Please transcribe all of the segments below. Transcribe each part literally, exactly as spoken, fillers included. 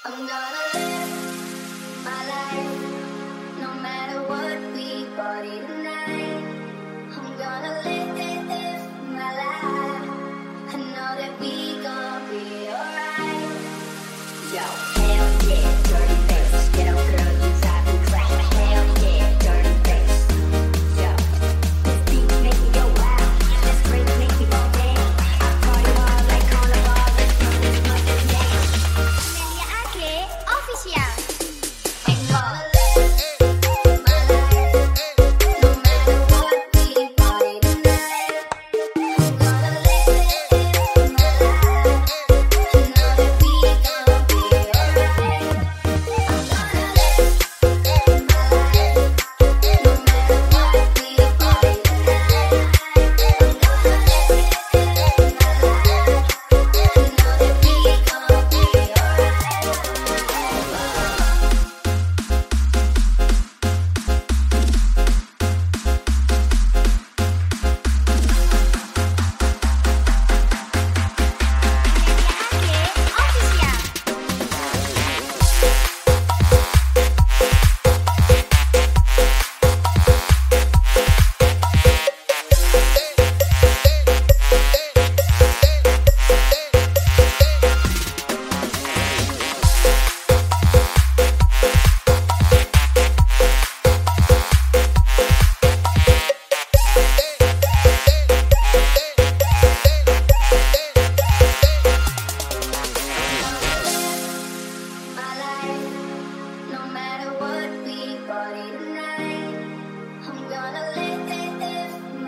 I'm gonna live my life, no matter what we party tonight. I'm gonna live my life. I know that we gon' be alright. Yo, hell yeah, dirty face. Get up, girl, you got me clap. Hell yeah, dirty face. Yo, this beat make me go wild. This break make me go down. I party all like carnival. Let's do this much as down. Media Ake Official. I'm gonna live my life, no matter what we party tonight. I'm gonna live my life. I know that we gon' be alright. I'm gonna live my life, no matter what we party tonight. I'm gonna live my life. I know that we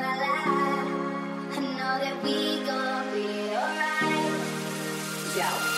gon' be alright. Yo.